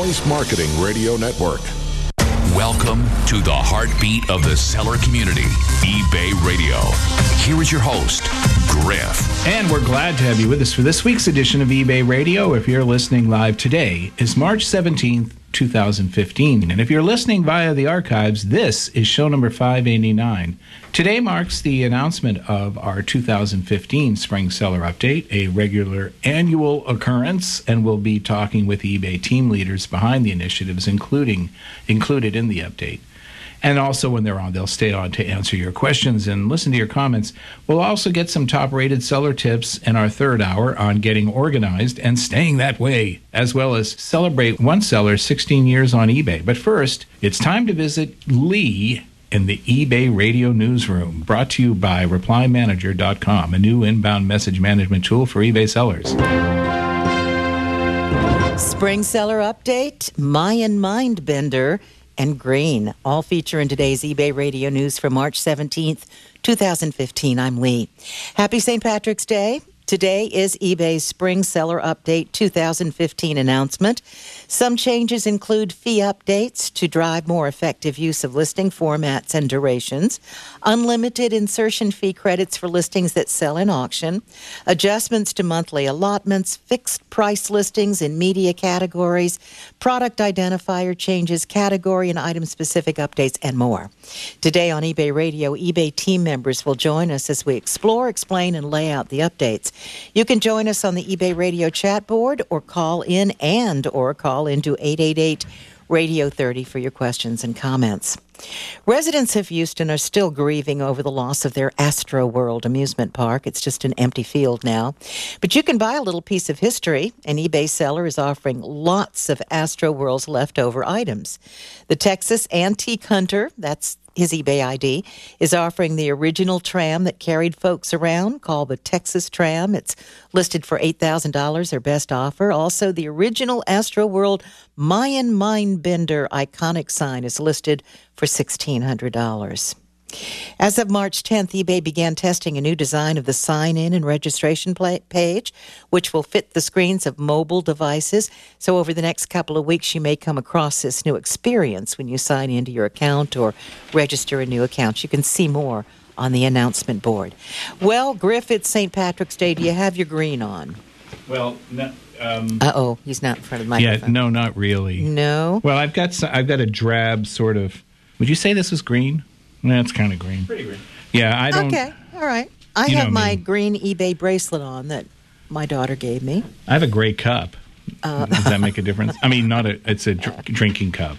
Voice Marketing Radio Network. Welcome to the heartbeat of the seller community, eBay Radio. Here is your host, Griff. And we're glad to have you with us for this week's edition of eBay Radio. If you're listening live today, is March 17th, 2015. And if you're listening via the archives, this is show number 589. Today marks the announcement of our 2015 Spring Seller Update, a regular annual occurrence, and we'll be talking with eBay team leaders behind the initiatives included in the update. And also when they're on, they'll stay on to answer your questions and listen to your comments. We'll also get some top-rated seller tips in our third hour on getting organized and staying that way, as well as celebrate one seller's 16 years on eBay. But first, it's time to visit Lee in the eBay Radio Newsroom, brought to you by ReplyManager.com, a new inbound message management tool for eBay sellers. Spring Seller Update, Mayan Mindbender, and Green, all feature in today's eBay Radio News for March 17th, 2015. I'm Lee. Happy St. Patrick's Day. Today is eBay's Spring Seller Update 2015 announcement. Some changes include fee updates to drive more effective use of listing formats and durations, unlimited insertion fee credits for listings that sell in auction, adjustments to monthly allotments, fixed price listings in media categories, product identifier changes, category and item-specific updates, and more. Today on eBay Radio, eBay team members will join us as we explore, explain, and lay out the updates. You can join us on the eBay Radio chat board or call into 888-RADIO-30 for your questions and comments. Residents of Houston are still grieving over the loss of their Astro World amusement park. It's just an empty field now. But you can buy a little piece of history. An eBay seller is offering lots of Astro World's leftover items. The Texas Antique Hunter, that's his eBay ID, is offering the original tram that carried folks around, called the Texas Tram. It's listed for $8,000, their best offer. Also, the original Astro World Mayan Mindbender iconic sign is listed for $1,600. As of March 10th, eBay began testing a new design of the sign-in and registration page, which will fit the screens of mobile devices. So over the next couple of weeks, you may come across this new experience when you sign into your account or register a new account. You can see more on the announcement board. Well, Griff, it's St. Patrick's Day. Do you have your green on? Well, no. Uh-oh, he's not in front of the microphone. Yeah, no, not really. No? Well, I've got a drab sort of. Would you say this is green? That's kind of green. Pretty green. Yeah, I don't. Okay, all right. I have my green eBay bracelet on that my daughter gave me. I have a gray cup. Does that make a difference? I mean, it's a drinking cup.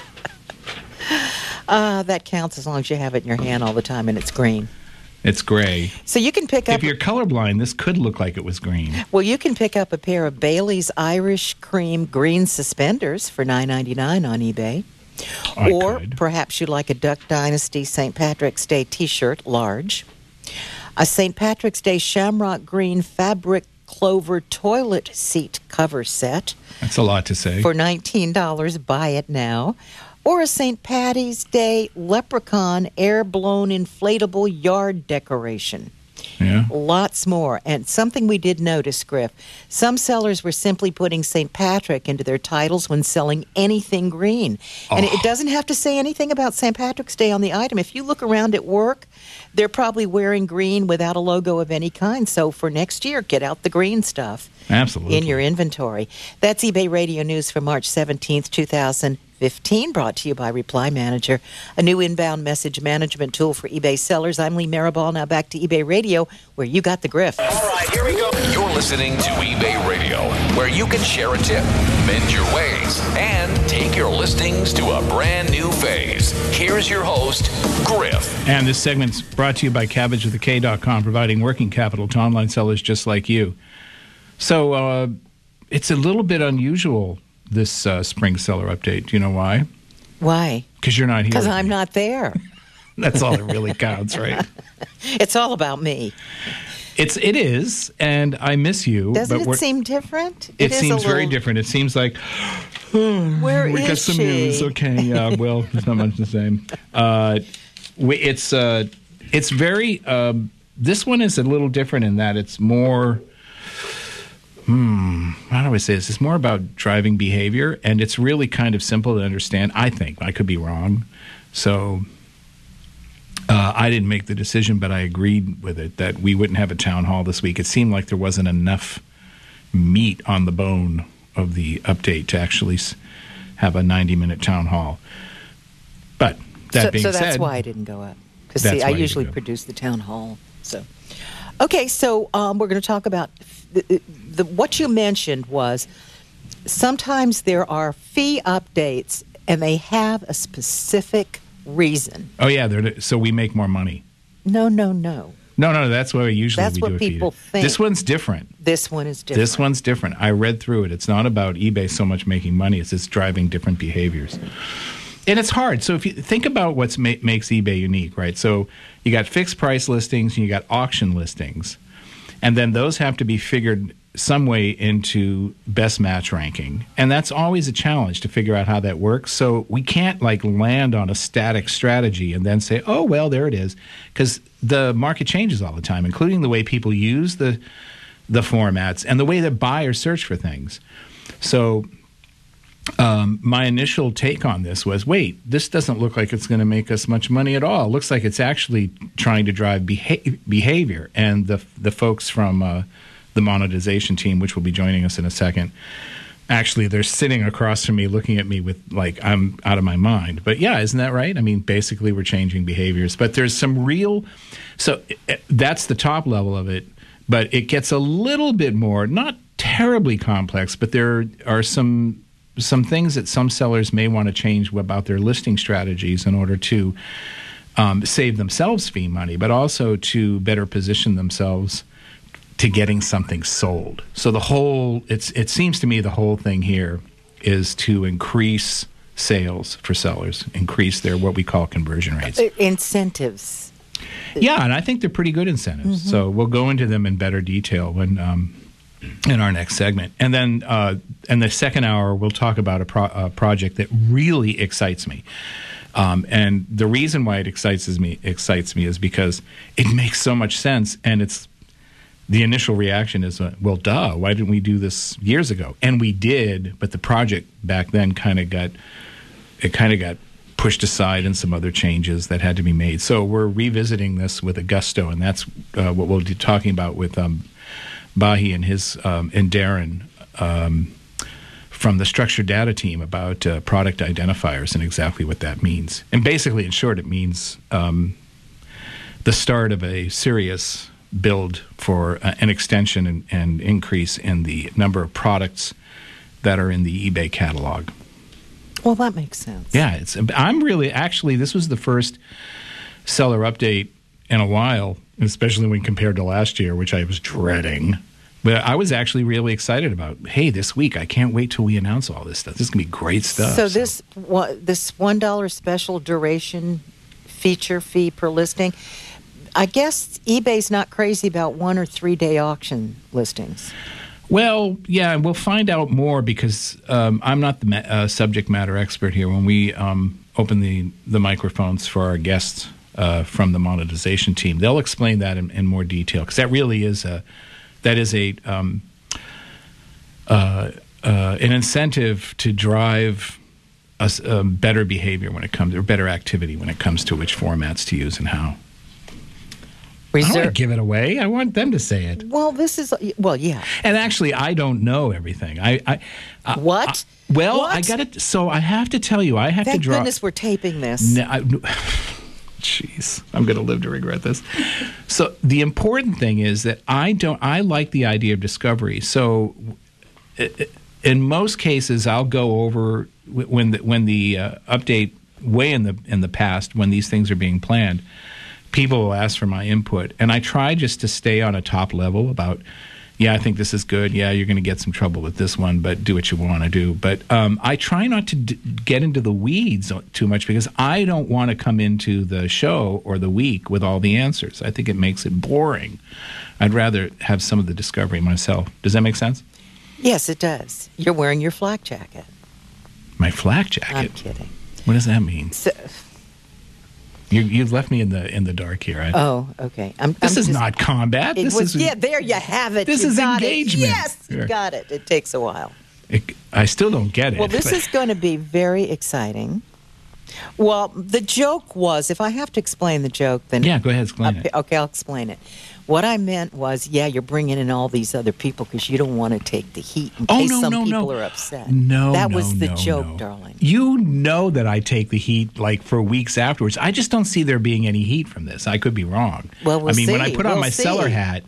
That counts as long as you have it in your hand all the time and it's green. It's gray. So you can pick up... If you're colorblind, this could look like it was green. Well, you can pick up a pair of Bailey's Irish Cream green suspenders for $9.99 on eBay. Or perhaps you'd like a Duck Dynasty St. Patrick's Day T-shirt, large. A St. Patrick's Day Shamrock Green Fabric Clover Toilet Seat Cover Set. That's a lot to say. For $19, buy it now. Or a St. Patty's Day Leprechaun Air-Blown Inflatable Yard Decoration. Yeah. Lots more. And something we did notice, Griff, some sellers were simply putting St. Patrick into their titles when selling anything green. And it doesn't have to say anything about St. Patrick's Day on the item. If you look around at work, they're probably wearing green without a logo of any kind. So for next year, get out the green stuff. Absolutely. In your inventory. That's eBay Radio News for March 17th, 2015, brought to you by Reply Manager, a new inbound message management tool for eBay sellers. I'm Lee Maribal. Now back to eBay Radio, where you got the Griff. All right, here we go. You're listening to eBay Radio, where you can share a tip, mend your ways, and take your listings to a brand new phase. Here's your host, Griff. And this segment's brought to you by CabbageWithAK.com, providing working capital to online sellers just like you. So it's a little bit unusual, this Spring Seller Update. Do you know why? Why? Because you're not here. Because I'm not there. That's all that really counts, right? It's all about me. It is, and I miss you. Doesn't it seem different? It seems very different. It seems like, where we is got some she? news. Okay, yeah, well, it's not much the same. It's very, this one is a little different in that it's more how do I say this? It's more about driving behavior, and it's really kind of simple to understand. I think I could be wrong, so I didn't make the decision, but I agreed with it that we wouldn't have a town hall this week. It seemed like there wasn't enough meat on the bone of the update to actually have a 90-minute town hall. But that being said, so that's why I didn't go up. Because That's I why you usually didn't go. produce the town hall. So, okay, so we're going to talk about what you mentioned was sometimes there are fee updates and they have a specific reason. Oh yeah, so we make more money. No. No, that's what we That's do what a fee. people think. This one's different. This one is different. This one's different. I read through it. It's not about eBay so much making money as it's driving different behaviors. And it's hard. So if you think about what makes eBay unique, right? So you got fixed price listings and you got auction listings. And then those have to be figured some way into best match ranking. And that's always a challenge to figure out how that works. So we can't land on a static strategy and then say, oh, well, there it is. Because the market changes all the time, including the way people use the formats and the way that buyers search for things. So my initial take on this was, wait, this doesn't look like it's going to make us much money at all. It looks like it's actually trying to drive behavior. And the folks from the monetization team, which will be joining us in a second, actually, they're sitting across from me looking at me with I'm out of my mind. But yeah, isn't that right? I mean, basically, we're changing behaviors. But there's some real – so that's the top level of it. But it gets a little bit more, not terribly complex, but there are some things that some sellers may want to change about their listing strategies in order to save themselves fee money, but also to better position themselves to getting something sold. So it seems to me the whole thing here is to increase sales for sellers, increase their what we call conversion rates. Incentives. Yeah, and I think they're pretty good incentives. Mm-hmm. So we'll go into them in better detail when in our next segment. And then in the second hour, we'll talk about a project that really excites me. And the reason why it excites me is because it makes so much sense, and the initial reaction is, well, duh, why didn't we do this years ago? And we did, but the project back then kind of got pushed aside and some other changes that had to be made. So we're revisiting this with a gusto, and that's what we'll be talking about with Bahi and his and Darren from the structured data team about product identifiers and exactly what that means. And basically, in short, it means the start of a serious build for an extension and increase in the number of products that are in the eBay catalog. Well, that makes sense. Yeah, I'm really this was the first seller update in a while, especially when compared to last year, which I was dreading. But I was actually really excited about, hey, this week, I can't wait till we announce all this stuff. This is going to be great stuff. So this $1 special duration feature fee per listing, I guess eBay's not crazy about 1 or 3 day auction listings. Well, yeah, we'll find out more because I'm not the subject matter expert here. When we open the microphones for our guests from the monetization team, they'll explain that in more detail because that really is an incentive to drive better behavior when it comes, or better activity when it comes to which formats to use and how. I don't want to give it away. I want them to say it. Well, yeah. And actually, I don't know everything. What? I got it. So I have to tell you, I have to draw. Thank goodness we're taping this. Jeez, I'm going to live to regret this. So the important thing is that I like the idea of discovery. So in most cases, I'll go over when the update way in the past when these things are being planned. People will ask for my input, and I try just to stay on a top level about, yeah, I think this is good. Yeah, you're going to get some trouble with this one, but do what you want to do. But I try not to get into the weeds too much because I don't want to come into the show or the week with all the answers. I think it makes it boring. I'd rather have some of the discovery myself. Does that make sense? Yes, it does. You're wearing your flak jacket. My flak jacket? I'm kidding. What does that mean? So, You've left me in the dark here. Okay. This is not combat. There you have it. This is engagement. Yes, you got it. It takes a while. I still don't get it. Well, this is going to be very exciting. Well, the joke was, if I have to explain the joke, then... Yeah, go ahead, explain it. Okay, I'll explain it. What I meant was, you're bringing in all these other people because you don't want to take the heat in case some people are upset. That was the joke, darling. You know that I take the heat like for weeks afterwards. I just don't see there being any heat from this. I could be wrong. Well, we'll see. When I put on my seller hat,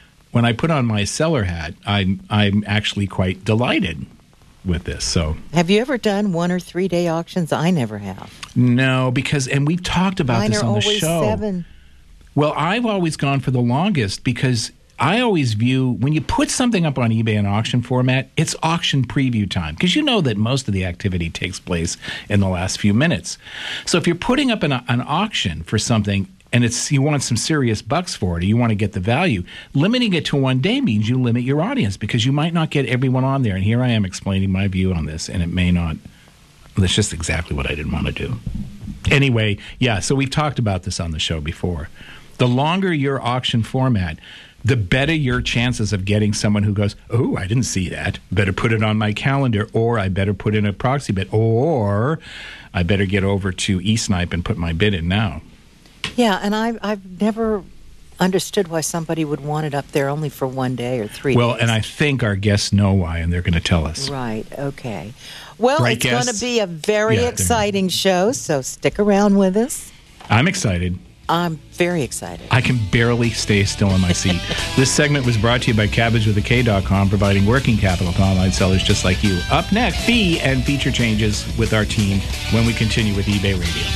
I'm actually quite delighted with this. So, have you ever done 1 or 3 day auctions? I never have. No, and we've talked about this on the show. Mine are always 7. Well, I've always gone for the longest because I always view when you put something up on eBay in auction format, it's auction preview time because you know that most of the activity takes place in the last few minutes. So if you're putting up an auction for something and you want some serious bucks for it, or you want to get the value, limiting it to 1 day means you limit your audience because you might not get everyone on there. And here I am explaining my view on this, and it may not. That's just exactly what I didn't want to do. Anyway, so we've talked about this on the show before. The longer your auction format, the better your chances of getting someone who goes, oh, I didn't see that. Better put it on my calendar, or I better put in a proxy bid, or I better get over to eSnipe and put my bid in now. Yeah, and I've never understood why somebody would want it up there only for 1 day or 3 days. Well, and I think our guests know why, and they're going to tell us. Right, okay. Well, right, it's going to be a very exciting show, so stick around with us. I'm excited. I'm very excited. I can barely stay still in my seat. This segment was brought to you by CabbageWithAK.com, providing working capital to online sellers just like you. Up next, fee and feature changes with our team when we continue with eBay Radio.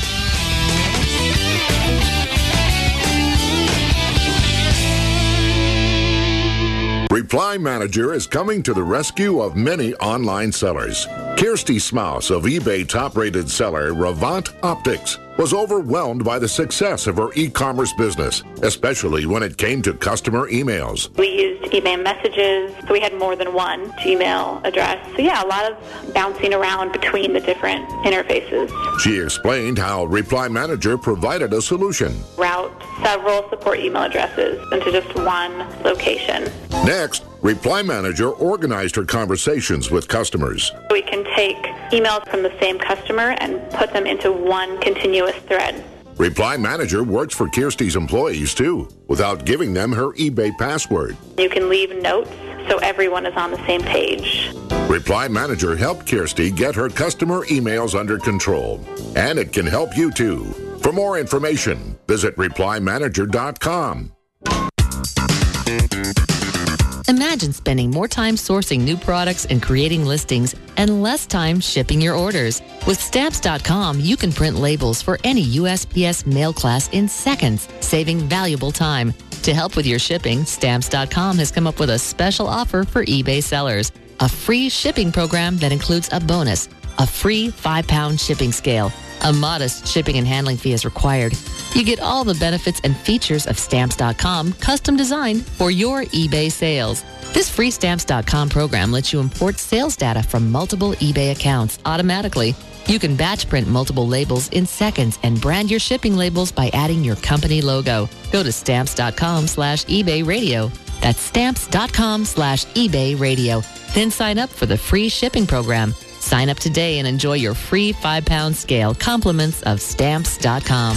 Reply Manager is coming to the rescue of many online sellers. Kirsty Smouse of eBay top-rated seller Revant Optics was overwhelmed by the success of her e-commerce business, especially when it came to customer emails. We used eBay messages, so we had more than one Gmail address. So a lot of bouncing around between the different interfaces. She explained how Reply Manager provided a solution. Route several support email addresses into just one location. Next, Reply Manager organized her conversations with customers. We can take emails from the same customer and put them into one continuous thread. Reply Manager works for Kirsty's employees, too, without giving them her eBay password. You can leave notes so everyone is on the same page. Reply Manager helped Kirsty get her customer emails under control. And it can help you, too. For more information, visit ReplyManager.com. Imagine spending more time sourcing new products and creating listings and less time shipping your orders. With Stamps.com, you can print labels for any USPS mail class in seconds, saving valuable time. To help with your shipping, Stamps.com has come up with a special offer for eBay sellers. A free shipping program that includes a bonus, a free 5-pound shipping scale. A modest shipping and handling fee is required. You get all the benefits and features of Stamps.com, custom designed for your eBay sales. This free Stamps.com program lets you import sales data from multiple eBay accounts automatically. You can batch print multiple labels in seconds and brand your shipping labels by adding your company logo. Go to Stamps.com/eBay Radio. That's Stamps.com/eBay Radio. Then sign up for the free shipping program. Sign up today and enjoy your free 5-pound scale compliments of Stamps.com.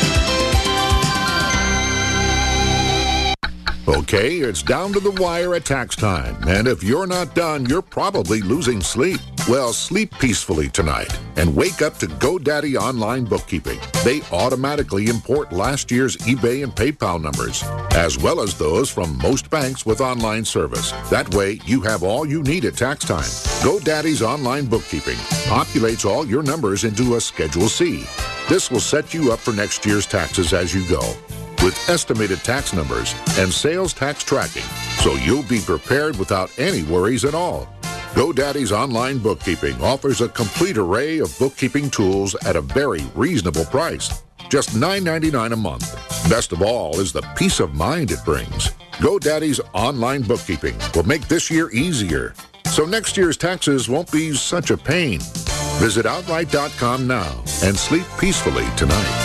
Okay, it's down to the wire at tax time. And if you're not done, you're probably losing sleep. Well, sleep peacefully tonight and wake up to GoDaddy Online Bookkeeping. They automatically import last year's eBay and PayPal numbers, as well as those from most banks with online service. That way, you have all you need at tax time. GoDaddy's Online Bookkeeping populates all your numbers into a Schedule C. This will set you up for next year's taxes as you go, with estimated tax numbers and sales tax tracking, so you'll be prepared without any worries at all. GoDaddy's Online Bookkeeping offers a complete array of bookkeeping tools at a very reasonable price, just $9.99 a month. Best of all is the peace of mind it brings. GoDaddy's Online Bookkeeping will make this year easier, so next year's taxes won't be such a pain. Visit Outright.com now and sleep peacefully tonight.